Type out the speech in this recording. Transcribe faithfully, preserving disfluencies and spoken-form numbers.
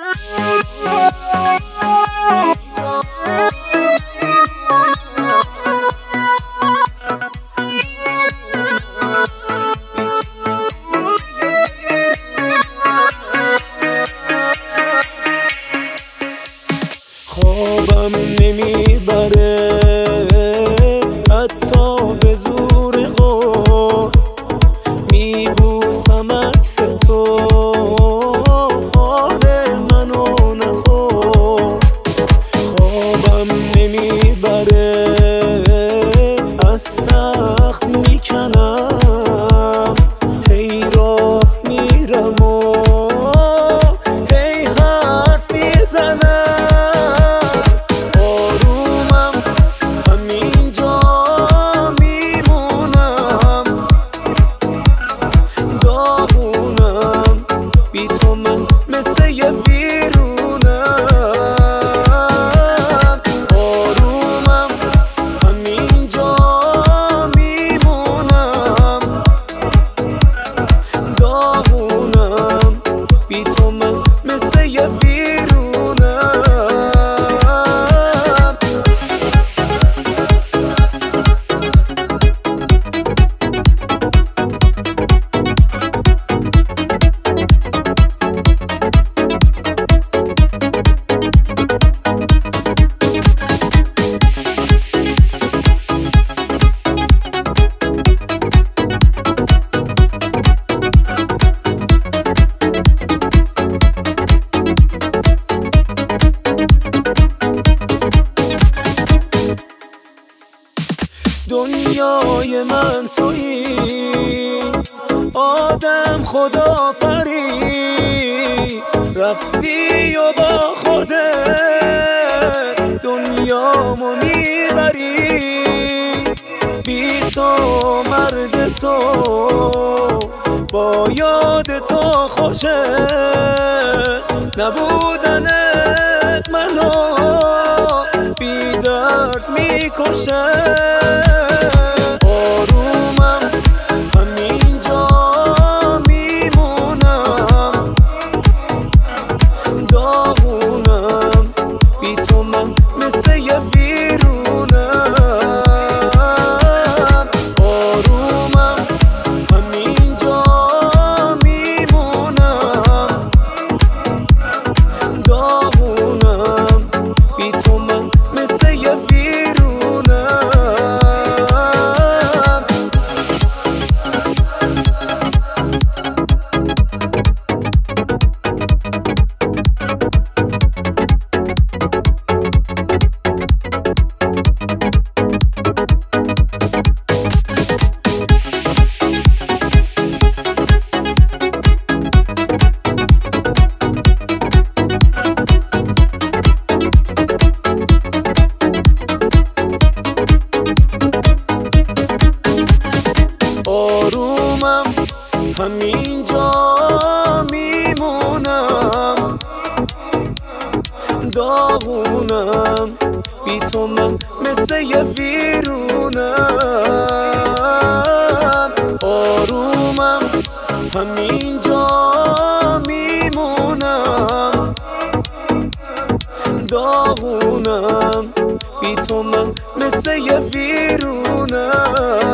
خوابم نمیبره حتی به زور قرص، میبوسم عکس تو حال منو نخورس. خوابم نمیبره از تخت میکنم، هی راه میرم و هی حرف میزنم. دنیای من تویی، آدم خدا پری، رفتی و با خودت دنیامو میبری. بی تو مرد تو با یاد تو خوشه، نبودنت منو بی درد میکشه. آرومم همینجا میمونم، داغونم بی تو من مثل یه ویرونم. آرومم همینجا میمونم، داغونم بی تو من مثل یه ویرونم.